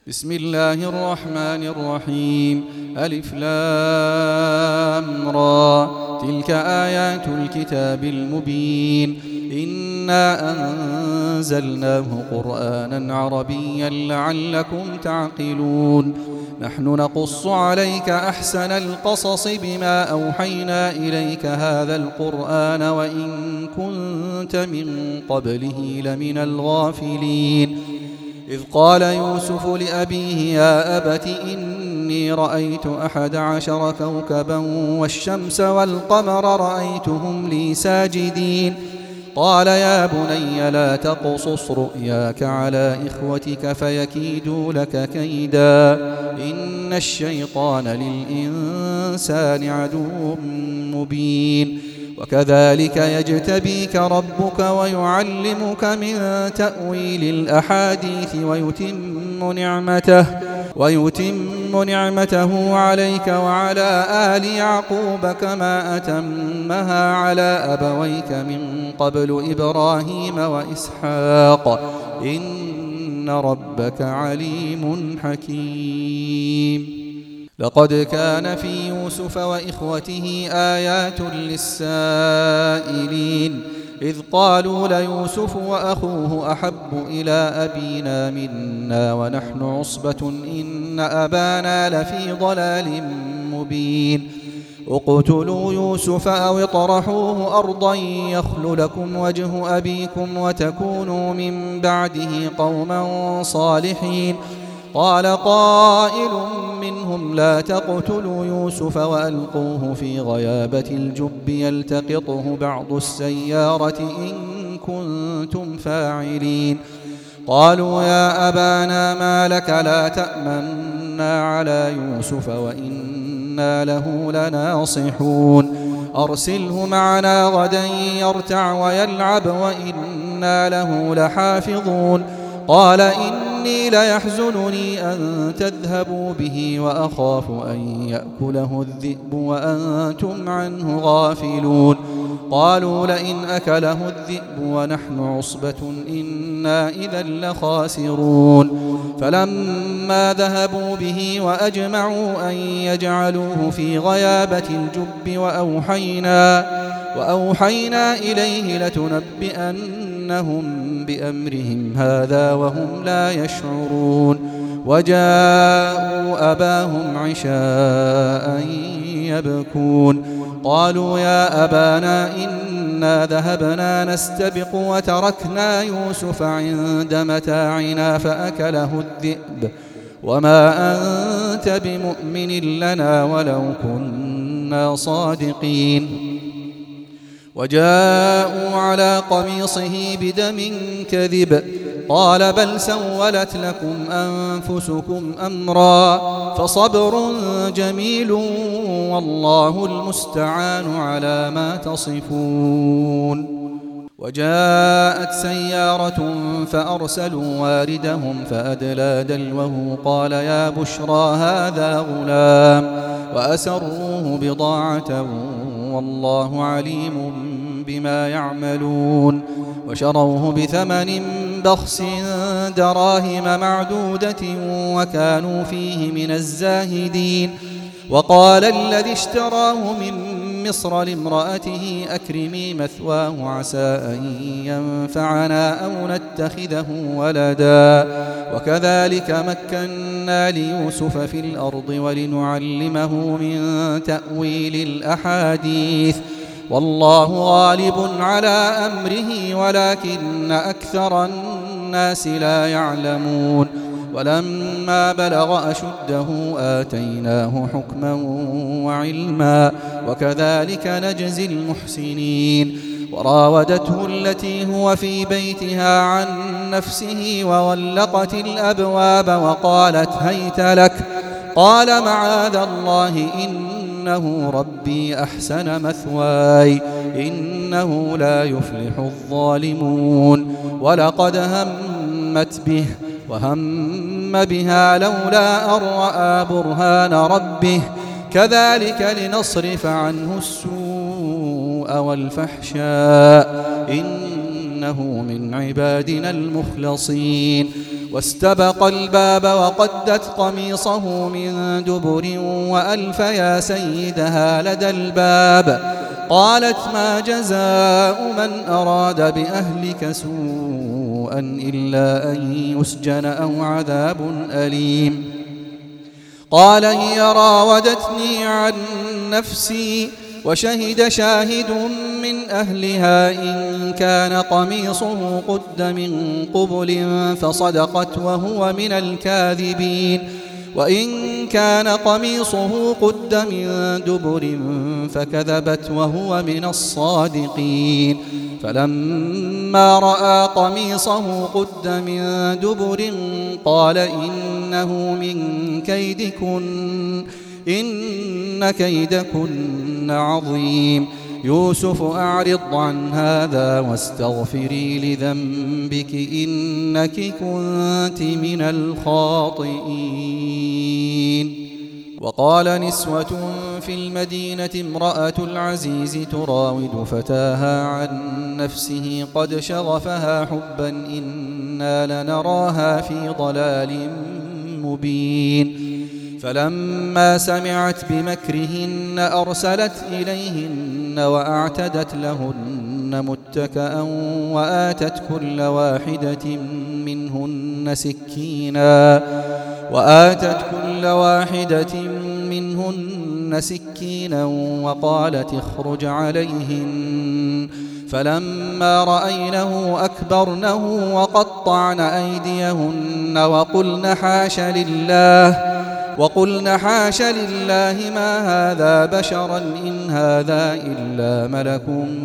بسم الله الرحمن الرحيم. ألف لام را، تلك آيات الكتاب المبين. إنا أنزلناه قرآنا عربيا لعلكم تعقلون. نحن نقص عليك أحسن القصص بما أوحينا إليك هذا القرآن وإن كنت من قبله لمن الغافلين. إذ قال يوسف لأبيه يا أبت إني رأيت 11 كوكبا والشمس والقمر رأيتهم لي ساجدين. قال يا بني لا تقصص رؤياك على إخوتك فيكيدوا لك كيدا إن الشيطان للإنسان عدو مبين. وكذلك يجتبيك ربك ويعلمك من تأويل الأحاديث ويتم نعمته عليك وعلى آل يعقوب كما أتمها على أبويك من قبل إبراهيم وإسحاق إن ربك عليم حكيم. لقد كان في يوسف وإخوته آيات للسائلين إذ قالوا ليوسف وأخوه أحب إلى أبينا منا ونحن عصبة إن أبانا لفي ضلال مبين. اقتلوا يوسف أو اطرحوه أرضا يخل لكم وجه أبيكم وتكونوا من بعده قوما صالحين. قال قائل منهم لا تقتلوا يوسف وألقوه في غيابة الجب يلتقطه بعض السيارة إن كنتم فاعلين. قالوا يا أبانا ما لك لا تأمنا على يوسف وإنا له لناصحون. أرسله معنا غدا يرتع ويلعب وإنا له لحافظون. قال إني ليحزنني أن تذهبوا به وأخاف أن يأكله الذئب وأنتم عنه غافلون. قالوا لئن أكله الذئب ونحن عصبة إنا إذا لخاسرون. فلما ذهبوا به وأجمعوا أن يجعلوه في غيابة الجب وأوحينا إليه لتنبئنهم بأمرهم هذا وهم لا يشعرون. وجاءوا أباهم عشاء يبكون. قالوا يا أبانا إنا ذهبنا نستبق وتركنا يوسف عند متاعنا فأكله الذئب وما أنت بمؤمن لنا ولو كنا صادقين. وجاءوا على قميصه بدم كذب قال بل سولت لكم أنفسكم أمرا فصبر جميل والله المستعان على ما تصفون. وجاءت سيارة فأرسلوا واردهم فأدلى دلوه قال يا بشرى هذا غلام وأسروه بضاعة والله عليم بما يعملون. وشروه بثمن بخس دراهم معدودة وكانوا فيه من الزاهدين. وقال الذي اشتراه من مصر لامرأته أكرمي مثواه عسى أن ينفعنا أو نتخذه ولدا. وكذلك مكنا ليوسف في الأرض ولنعلمه من تأويل الأحاديث والله غالب على أمره ولكن أكثر الناس لا يعلمون. ولما بلغ أشده آتيناه حكما وعلما وكذلك نجزي المحسنين. وراودته التي هو في بيتها عن نفسه وغلقت الأبواب وقالت هيت لك قال معاذ الله إنه ربي أحسن مثواي إنه لا يفلح الظالمون. ولقد همت به وهم بها لولا أن رأى برهان ربه كذلك لنصرف عنه السوء والفحشاء إنه من عبادنا المخلصين. واستبق الباب وقدت قميصه من دبر وألف يا سيدها لدى الباب. قالت ما جزاء من أراد بأهلك سوءا إلا أن يسجن أو عذاب أليم. قال هي راودتني عن نفسي وشهد شاهد من أهلها إن كان قميصه قد من قبل فصدقت وهو من الكاذبين وإن كان قميصه قد من دبر فكذبت وهو من الصادقين. فلما رأى قميصه قد من دبر قال إنه من كيدكن إن كيدكن عظيم. يوسف أعرض عن هذا واستغفري لذنبك إنك كنت من الخاطئين. وقال نسوة في المدينة امرأة العزيز تراود فتاها عن نفسه قد شغفها حبا إنا لنراها في ضلال مبين. فلما سمعت بمكرهن أرسلت إليهن وأعتدت لهن متكأ وآتت كل واحدة منهن سكينا وقالت اخرج عليهن. فلما رأينه أكبرنه وقطعن أيديهن وقلن حاش لله ما هذا بشرا إن هذا إلا ملك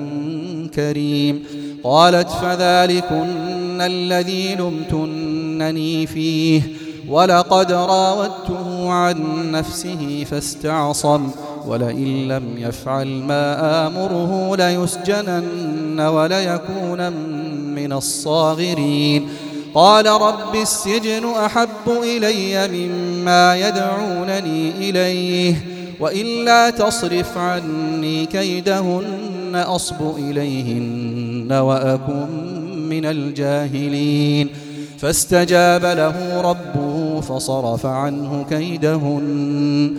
كريم. قالت فذلكن الذي لمتنني فيه ولقد راودته عن نفسه فاستعصم ولئن لم يفعل ما آمره ليسجنن وليكون من الصاغرين. قال رب السجن أحب إلي مما يدعونني إليه وإلا تصرف عني كيدهن أصب إليهن وأكن من الجاهلين. فاستجاب له ربه فصرف عنه كيدهن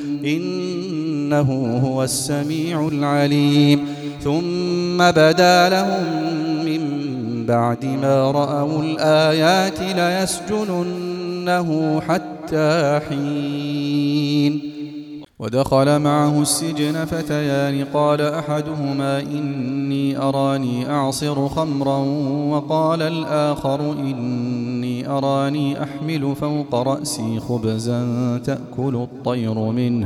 إنه هو السميع العليم. ثم بدا لهم من بعد ما رأوا الآيات ليسجننه حتى حين. ودخل معه السجن فتيان قال أحدهما إني أراني أعصر خمرا وقال الآخر إني أراني أحمل فوق رأسي خبزا تأكل الطير منه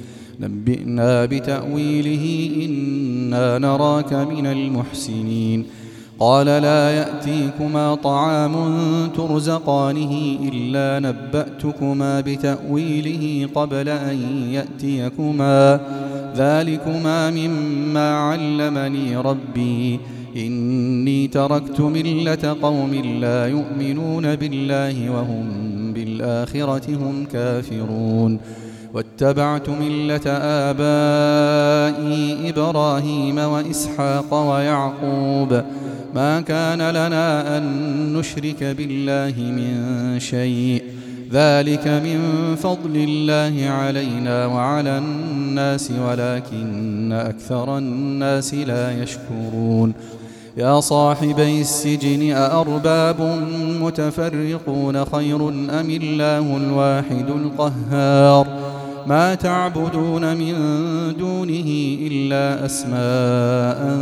نبئنا بتأويله إنا نراك من المحسنين. قال لا يأتيكما طعام ترزقانه إلا نبأتكما بتأويله قبل أن يأتيكما ذلكما مما علمني ربي إني تركت ملة قوم لا يؤمنون بالله وهم بالآخرة هم كافرون واتبعت ملة آبائي إبراهيم وإسحاق ويعقوب ما كان لنا أن نشرك بالله من شيء ذلك من فضل الله علينا وعلى الناس ولكن أكثر الناس لا يشكرون. يا صاحبي السجن أأرباب متفرقون خير أم الله الواحد القهار ما تعبدون من دونه إلا أسماء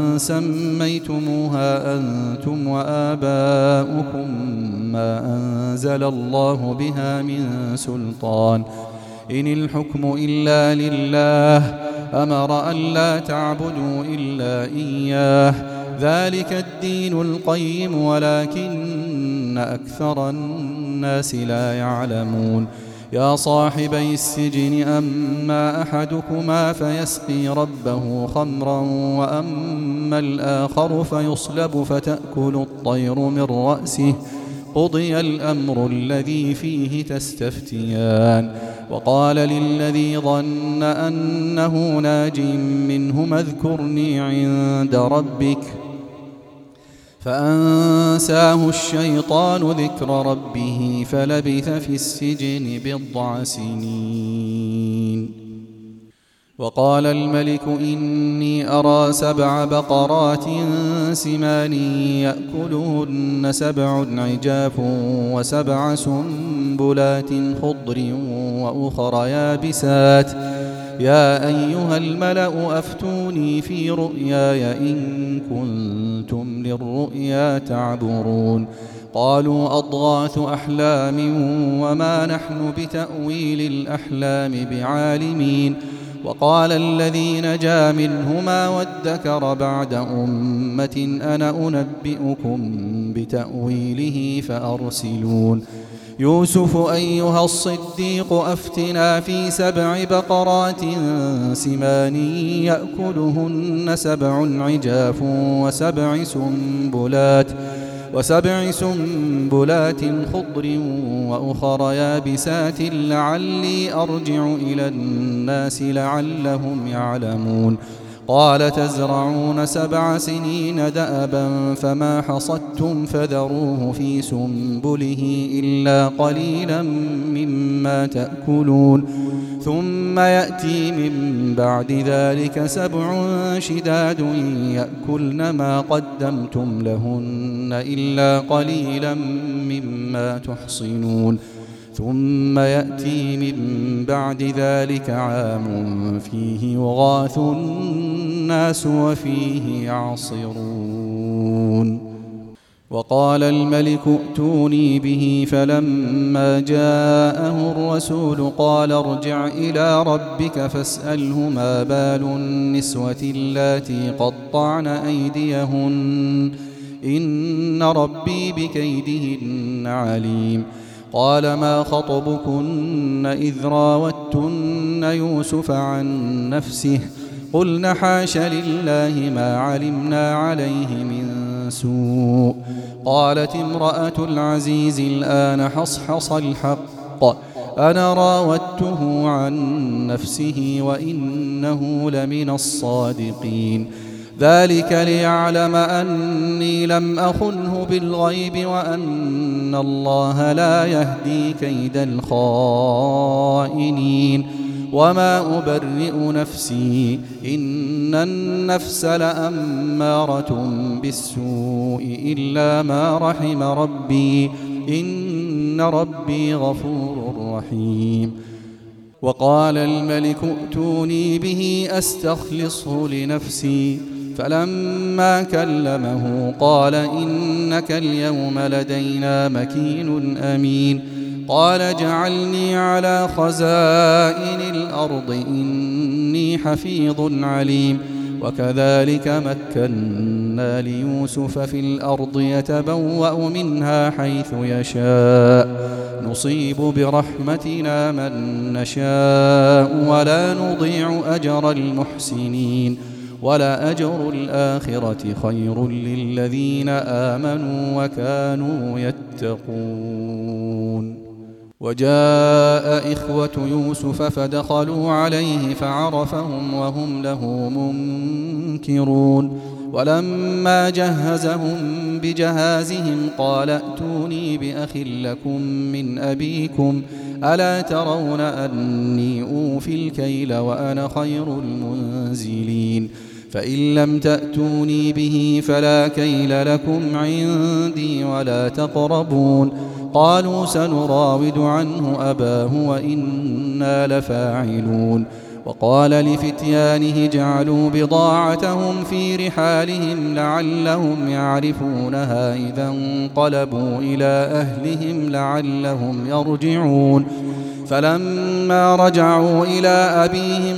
سميتموها أنتم وآباؤكم ما أنزل الله بها من سلطان إن الحكم إلا لله أمر أن لا تعبدوا إلا إياه ذلك الدين القيم ولكن أكثر الناس لا يعلمون. يا صاحبي السجن أما أحدكما فيسقي ربه خمرا وأما الآخر فيصلب فتأكل الطير من رأسه قضي الأمر الذي فيه تستفتيان. وقال للذي ظن أنه ناج منهما اذكرني عند ربك فأنساه الشيطان ذكر ربه فلبث في السجن 10 سنين. وقال الملك إني أرى 7 بقرات سمان يأكلهن 7 عجاف و7 سنبلات خضر وأخر يابسات يا أيها الملأ أفتوني في رؤياي إن كنتم للرؤيا تعبرون. قالوا أضغاث أحلام وما نحن بتأويل الأحلام بعالمين. وقال الذي نجا منهما وادكر بعد أمة أنا أنبئكم بتأويله فأرسلون. يوسف أيها الصديق أفتنا في 7 بقرات سمان يأكلهن 7 عجاف و7 سنبلات خضر وأخر يابسات لعلي أرجع إلى الناس لعلهم يعلمون. قال تزرعون 7 سنين دأبا فما حصدتم فذروه في سنبله إلا قليلا مما تأكلون. ثم يأتي من بعد ذلك 7 شداد يأكلن ما قدمتم لهن إلا قليلا مما تحصنون. ثم يأتي من بعد ذلك عام فيه يغاث الناس وفيه يعصرون. وقال الملك ائتوني به فلما جاءه الرسول قال ارجع إلى ربك فاسأله ما بال النسوة اللاتي قطعن أيديهن إن ربي بكيدهن عليم. قال ما خطبكن إذ راوتن يوسف عن نفسه قلن حاش لله ما علمنا عليه من سوء. قالت امرأة العزيز الآن حصحص الحق أنا راودته عن نفسه وإنه لمن الصادقين. ذلك ليعلم أني لم أخنه بالغيب وأن الله لا يهدي كيد الخائنين. وما أبرئ نفسي إن النفس لأمارة بالسوء إلا ما رحم ربي إن ربي غفور رحيم. وقال الملك ائتوني به أستخلصه لنفسي فلما كلمه قال إنك اليوم لدينا مكين أمين. قال اجعلني على خزائن الأرض إني حفيظ عليم. وكذلك مكنا ليوسف في الأرض يتبوأ منها حيث يشاء نصيب برحمتنا من نشاء ولا نضيع أجر المحسنين ولأجر الآخرة خير للذين آمنوا وكانوا يتقون. وجاء إخوة يوسف فدخلوا عليه فعرفهم وهم له منكرون. ولما جهزهم بجهازهم قال ائتوني بأخ لكم من أبيكم ألا ترون أني أوفي الكيل وأنا خير المنزلين. فإن لم تأتوني به فلا كيل لكم عندي ولا تقربون. قالوا سنراود عنه أباه وإنا لفاعلون. وقال لفتيانه اجعلوا بضاعتهم في رحالهم لعلهم يعرفونها إذا انقلبوا إلى أهلهم لعلهم يرجعون. فلما رجعوا إلى أبيهم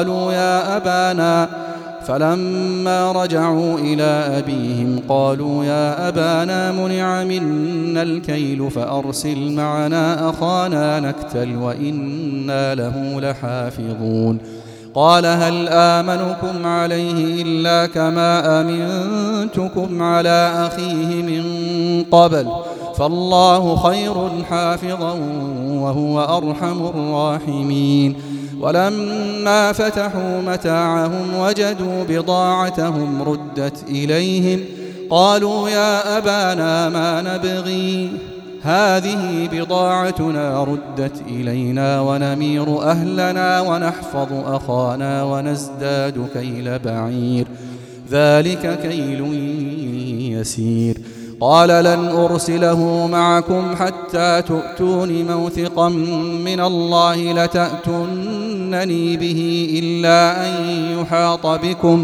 قالوا يا أبانا منع منا الكيل فأرسل معنا أخانا نكتل وإنا له لحافظون. قال هل آمنكم عليه إلا كما أمنتكم على أخيه من قبل فالله خير حافظا وهو أرحم الراحمين. ولما فتحوا متاعهم وجدوا بضاعتهم ردت إليهم قالوا يا أبانا ما نبغي هذه بضاعتنا ردت إلينا ونمير أهلنا ونحفظ أخانا ونزداد كيل بعير ذلك كيل يسير قال لن أرسله معكم حتى تؤتون موثقا من الله لتأتونني به إلا أن يحاط بكم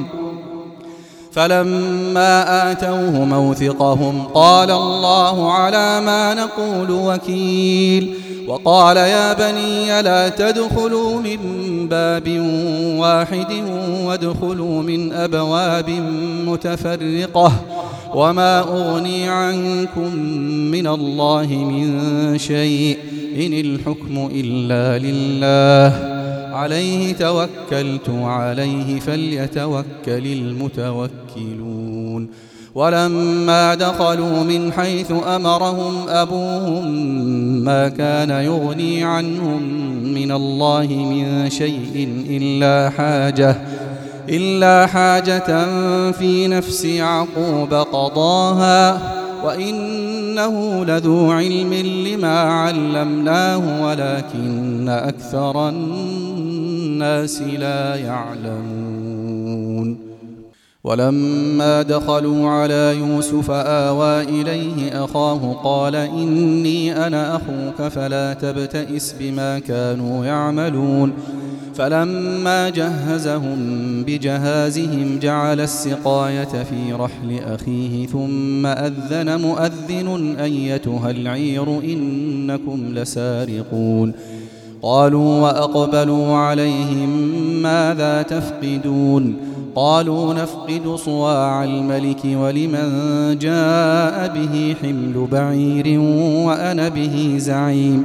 فلما آتوه موثقهم قال الله على ما نقول وكيل وقال يا بني لا تدخلوا من باب واحد وادخلوا من أبواب متفرقة وما أغني عنكم من الله من شيء إن الحكم إلا لله عليه توكلت عليه فليتوكل المتوكلون ولما دخلوا من حيث أمرهم أبوهم ما كان يغني عنهم من الله من شيء إلا حاجة في نفس يعقوب قضاها وإنه لذو علم لما علمناه ولكن أكثر الناس لا يعلمون ولما دخلوا على يوسف آوى إليه أخاه قال إني أنا أخوك فلا تبتئس بما كانوا يعملون فلما جهزهم بجهازهم جعل السقاية في رحل أخيه ثم أذن مؤذن أيتها العير إنكم لسارقون قالوا وأقبلوا عليهم ماذا تفقدون قالوا نفقد صواع الملك ولمن جاء به حمل بعير وأنا به زعيم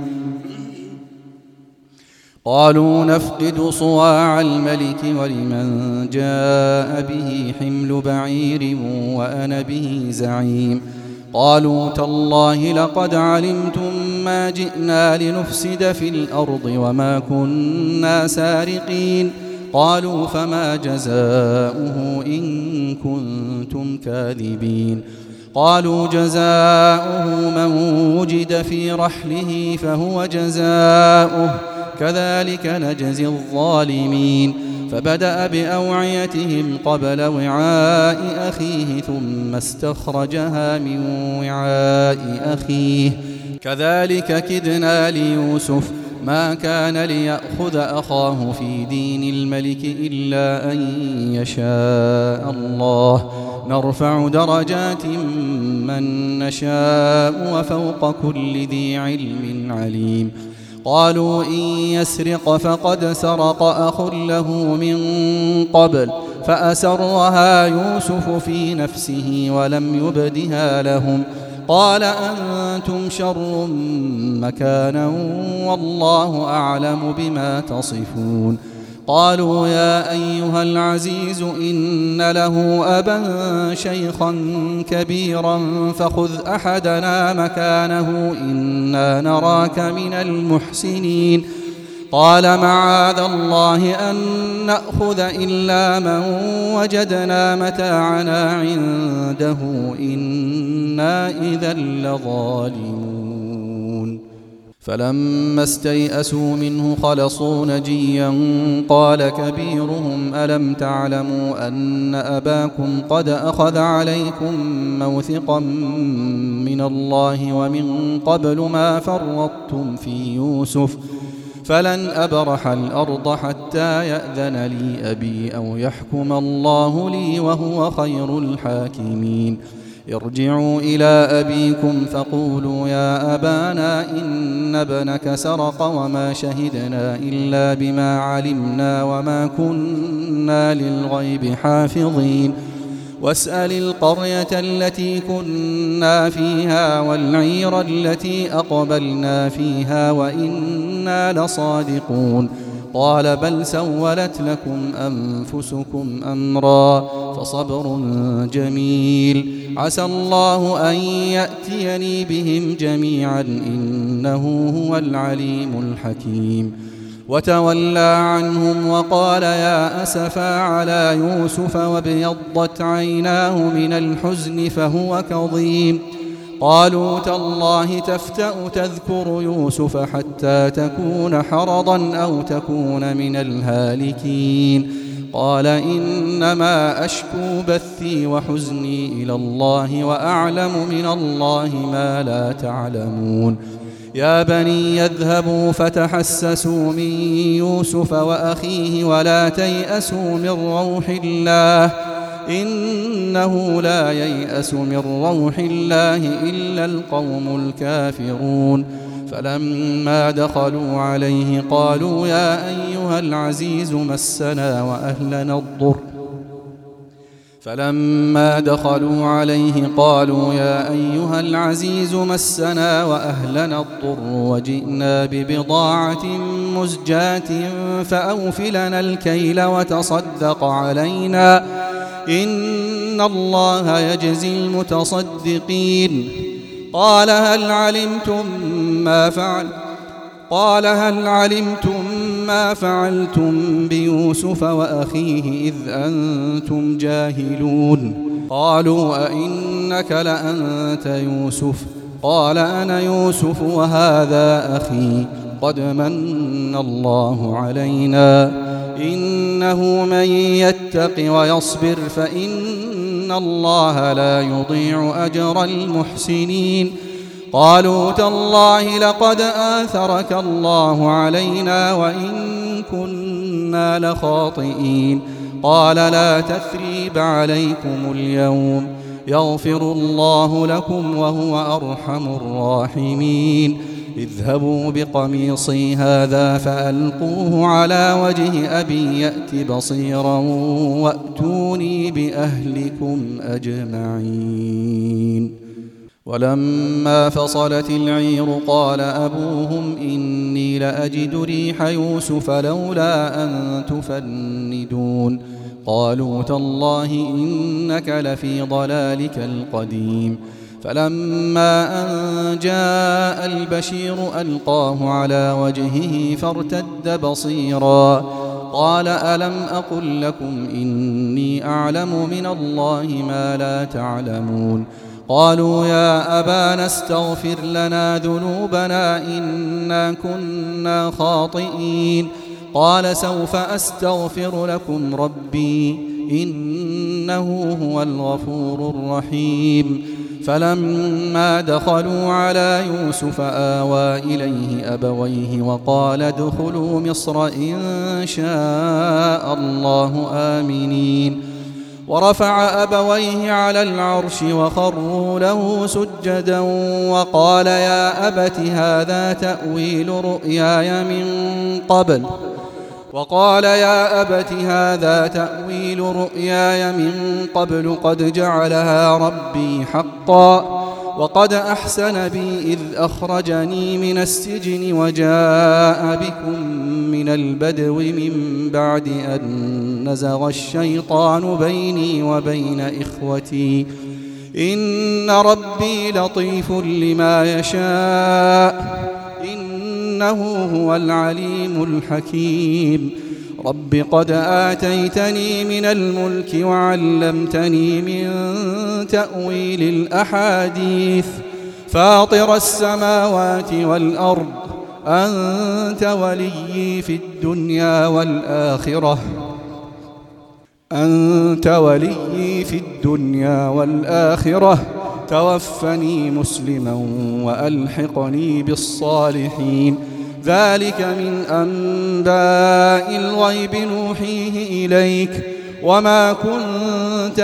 قالوا نفقد صواع الملك ولمن جاء به حمل بعير وأنا به زعيم قالوا تالله لقد علمتم ما جئنا لنفسد في الأرض وما كنا سارقين قالوا فما جزاؤه إن كنتم كاذبين قالوا جزاؤه من وجد في رحله فهو جزاؤه كذلك نجزي الظالمين فبدأ بأوعيتهم قبل وعاء أخيه ثم استخرجها من وعاء أخيه كذلك كدنا ليوسف ما كان ليأخذ أخاه في دين الملك إلا أن يشاء الله نرفع درجات من نشاء وفوق كل ذي علم عليم قالوا إن يسرق فقد سرق أخ له من قبل فأسرها يوسف في نفسه ولم يبدها لهم قال أنتم شر مكانا والله أعلم بما تصفون قالوا يا أيها العزيز إن له أبا شيخا كبيرا فخذ أحدنا مكانه إنا نراك من المحسنين قال معاذ الله أن نأخذ إلا من وجدنا متاعنا عنده إنا إذا لظالمون فلما استيئسوا منه خلصوا نجيا قال كبيرهم ألم تعلموا أن أباكم قد أخذ عليكم موثقا من الله ومن قبل ما فرطتم في يوسف فلن أبرح الأرض حتى يأذن لي أبي أو يحكم الله لي وهو خير الحاكمين ارجعوا إلى أبيكم فقولوا يا أبانا إن ابنك سرق وما شهدنا إلا بما علمنا وما كنا للغيب حافظين واسأل القرية التي كنا فيها والعير التي أقبلنا فيها وإنا لصادقون قال بل سولت لكم أنفسكم أمرا فصبر جميل عسى الله أن يأتيني بهم جميعا إنه هو العليم الحكيم وتولى عنهم وقال يا أسفا على يوسف وابيضت عيناه من الحزن فهو كظيم. قالوا تالله تفتأ تذكر يوسف حتى تكون حرضا أو تكون من الهالكين. قال إنما أشكو بثي وحزني إلى الله وأعلم من الله ما لا تعلمون. يا بني يذهبوا فتحسسوا من يوسف وأخيه ولا تيأسوا من روح الله إنه لا ييأس من روح الله إلا القوم الكافرون. فلما دخلوا عليه قالوا يا أيها العزيز مسنا وأهلنا الضر وجئنا ببضاعة مزجاة فأوف لنا الكيل وتصدق علينا إن الله يجزي المتصدقين. قال هل علمتم ما فعلتم بيوسف وأخيه إذ أنتم جاهلون؟ قالوا أئنك لأنت يوسف؟ قال أنا يوسف وهذا أخي قد من الله علينا إنه من يتق ويصبر فإن الله لا يضيع أجر المحسنين. قالوا تالله لقد آثرك الله علينا وإن كنا لخاطئين. قال لا تثريب عليكم اليوم يغفر الله لكم وهو أرحم الراحمين. اذهبوا بقميصي هذا فألقوه على وجه أبي يأت بصيرا وأتوني بأهلكم أجمعين. ولما فصلت العير قال أبوهم إني لأجد ريح يوسف لولا أن تفندون. قالوا تالله إنك لفي ضلالك القديم. فلما أن جاء البشير ألقاه على وجهه فارتد بصيرا قال ألم أقل لكم إني أعلم من الله ما لا تعلمون. قالوا يا أبانا استغفر لنا ذنوبنا إنا كنا خاطئين. قال سوف أستغفر لكم ربي إنه هو الغفور الرحيم. فلما دخلوا على يوسف آوى إليه أبويه وقال ادخلوا مصر إن شاء الله آمنين. ورفع أبويه على العرش وخروا له سجدا وقال يا أبت هذا تأويل رؤياي من قبل قد جعلها ربي حقا وقد أحسن بي إذ أخرجني من السجن وجاء بكم من البدو من بعد أن نزغ الشيطان بيني وبين إخوتي إن ربي لطيف لما يشاء إنه هو العليم الحكيم. رب قد آتيتني من الملك وعلمتني من تأويل الأحاديث فاطر السماوات والأرض أنت وليي في الدنيا والآخرة توفني مسلما وألحقني بالصالحين. ذلك من أنباء الغيب نوحيه إليك وما كنت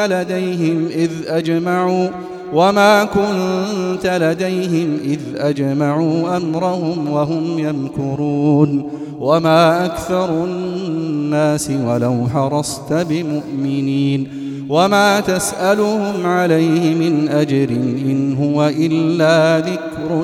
لديهم إذ أجمعوا أمرهم وهم يمكرون وما أكثر الناس ولو حرصت بمؤمنين وما تسألهم عليه من أجر إن هو إلا ذكر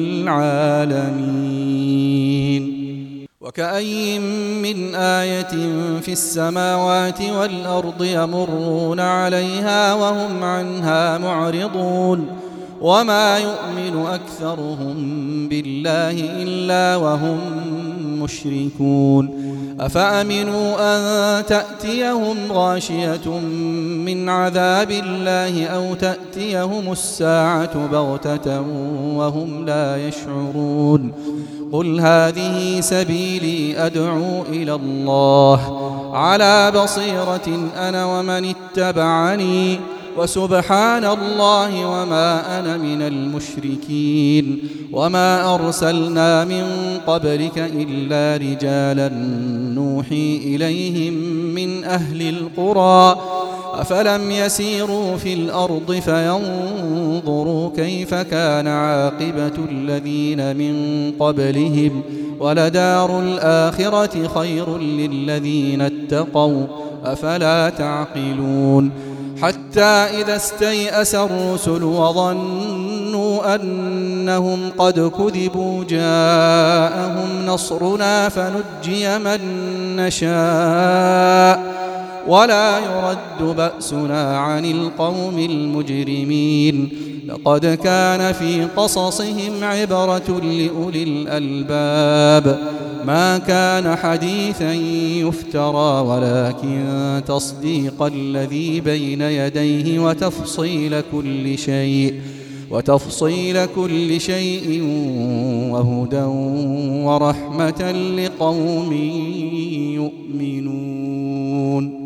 للعالمين. وكأي من آية في السماوات والأرض يمرون عليها وهم عنها معرضون وما يؤمن أكثرهم بالله إلا وهم مشركون أفأمنوا أن تأتيهم غاشية من عذاب الله أو تأتيهم الساعة بغتة وهم لا يشعرون قل هذه سبيلي أدعو إلى الله على بصيرة أنا ومن اتبعني وسبحان الله وما أنا من المشركين وما أرسلنا من قبلك إلا رجالا نوحي إليهم من أهل القرى أفلم يسيروا في الأرض فينظروا كيف كان عاقبة الذين من قبلهم ولدار الآخرة خير للذين اتقوا أفلا تعقلون حتى إذا استيأس الرسل وظنوا أنهم قد كذبوا جاءهم نصرنا فنجي من نشاء ولا يرد بأسنا عن القوم المجرمين لقد كان في قصصهم عبرة لأولي الألباب ما كان حديثا يفترى ولكن تصديق الذي بين يديه وتفصيل كل شيء وهدى ورحمة لقوم يؤمنون.